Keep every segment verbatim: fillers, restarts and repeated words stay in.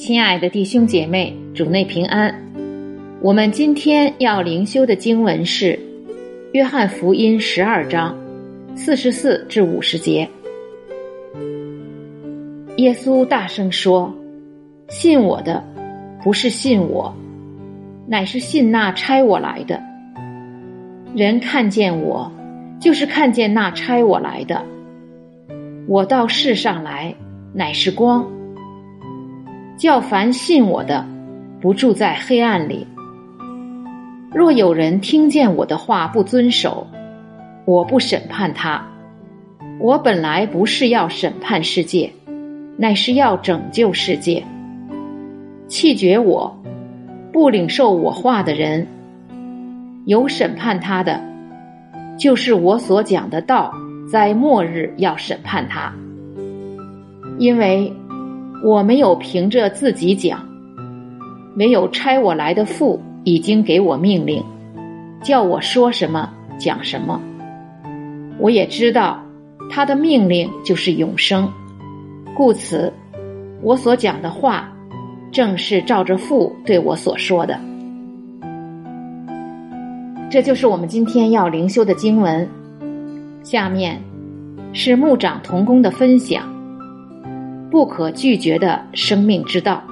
亲爱的弟兄姐妹，主内平安。我们今天要灵修的经文是约翰福音十二章四十四至五十节。耶稣大声说，信我的不是信我，乃是信那差我来的。人看见我，就是看见那差我来的。我到世上来，乃是光，叫凡信我的，不住在黑暗里。若有人听见我的话不遵守，我不审判他。我本来不是要审判世界，乃是要拯救世界。弃绝我，不领受我话的人，有审判他的，就是我所讲的道，在末日要审判他。因为我没有凭着自己讲，没有差我来的父已经给我命令，叫我说什么讲什么。我也知道他的命令就是永生，故此我所讲的话正是照着父对我所说的。这就是我们今天要灵修的经文。下面是牧长同工的分享，不可拒绝的生命之道。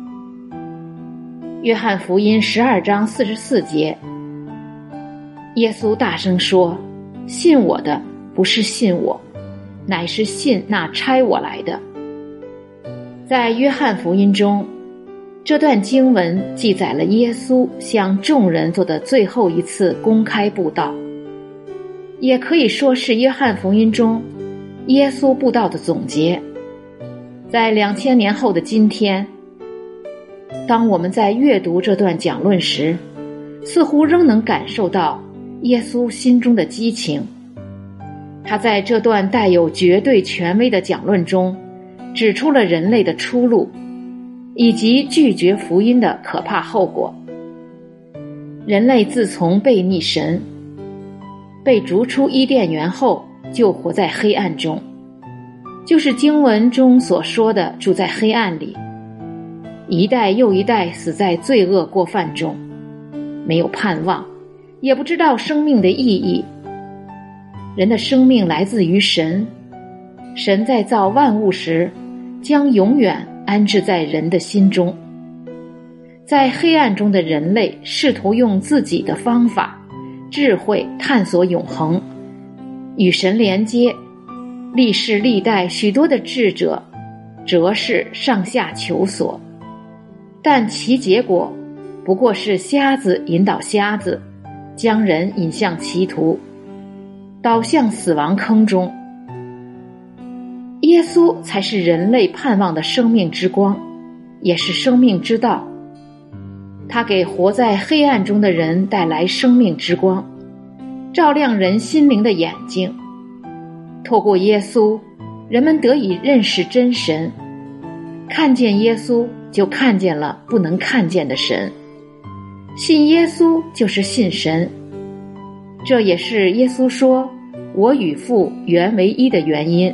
约翰福音十二章四十四节，耶稣大声说，信我的不是信我，乃是信那差我来的。在约翰福音中，这段经文记载了耶稣向众人做的最后一次公开布道，也可以说是约翰福音中耶稣布道的总结。在两千年后的今天，当我们在阅读这段讲论时，似乎仍能感受到耶稣心中的激情。他在这段带有绝对权威的讲论中，指出了人类的出路，以及拒绝福音的可怕后果。人类自从背逆神，被逐出伊甸园后，就活在黑暗中，就是经文中所说的住在黑暗里，一代又一代死在罪恶过犯中，没有盼望，也不知道生命的意义。人的生命来自于神，神在造万物时将永远安置在人的心中。在黑暗中的人类试图用自己的方法智慧探索永恒，与神连接。历世历代许多的智者哲士上下求索，但其结果不过是瞎子引导瞎子，将人引向歧途，导向死亡坑中。耶稣才是人类盼望的生命之光，也是生命之道。他给活在黑暗中的人带来生命之光，照亮人心灵的眼睛。透过耶稣，人们得以认识真神，看见耶稣就看见了不能看见的神，信耶稣就是信神。这也是耶稣说我与父原为一的原因。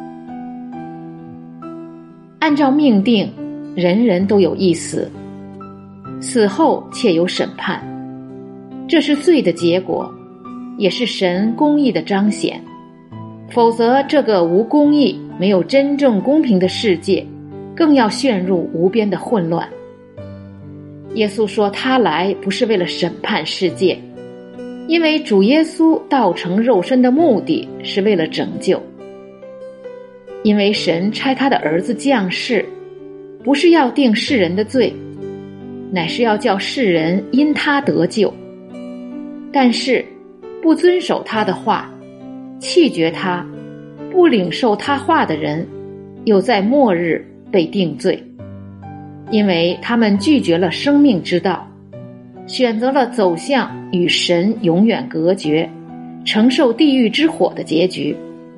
按照命定，人人都有一死，死后且有审判，这是罪的结果，也是神公义的彰显。否则这个无公义没有真正公平的世界更要陷入无边的混乱。耶稣说他来不是为了审判世界，因为主耶稣道成肉身的目的是为了拯救。因为神差他的儿子降世，不是要定世人的罪，乃是要叫世人因他得救。但是不遵守他的话，弃绝他，不领受他话的人，又在末日被定罪，因为他们拒绝了生命之道，选择了走向与神永远隔绝，承受地狱之火的结局。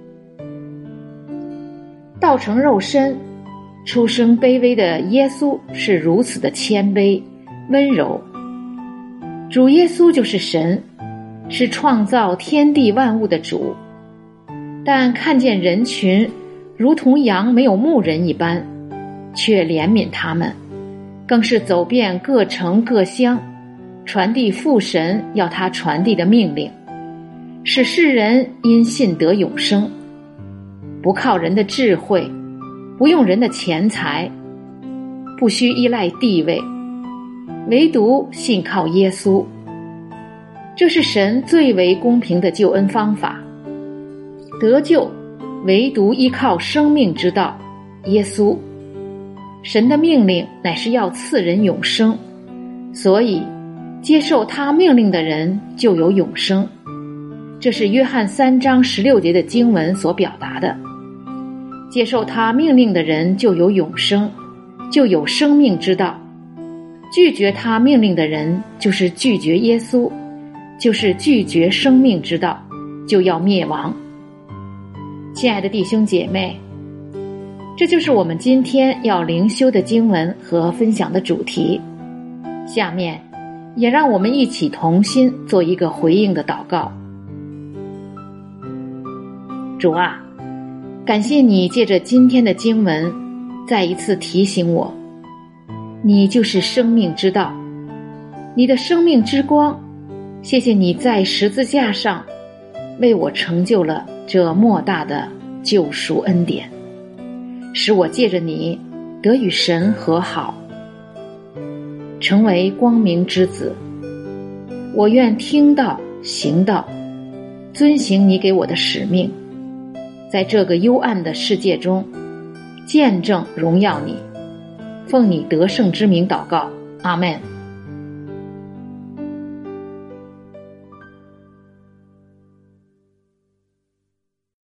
道成肉身，出生卑微的耶稣是如此的谦卑温柔。主耶稣就是神，是创造天地万物的主，但看见人群如同羊没有牧人一般，却怜悯他们， 更是走遍各城各乡，传递父神要他传递的命令，使世人因信得永生。不靠人的智慧，不用人的钱财，不需依赖地位，唯独信靠耶稣。这是神最为公平的救恩方法。得救唯独依靠生命之道耶稣。神的命令乃是要赐人永生，所以接受他命令的人就有永生。这是约翰三章十六节的经文所表达的。接受他命令的人就有永生，就有生命之道。拒绝他命令的人就是拒绝耶稣，就是拒绝生命之道，就要灭亡。亲爱的弟兄姐妹，这就是我们今天要灵修的经文和分享的主题。下面也让我们一起同心做一个回应的祷告。主啊，感谢你借着今天的经文再一次提醒我，你就是生命之道，你的生命之光。谢谢你在十字架上为我成就了这莫大的救赎恩典，使我借着你得与神和好，成为光明之子。我愿听道行道，遵行你给我的使命，在这个幽暗的世界中见证荣耀你。奉你得胜之名祷告，阿们。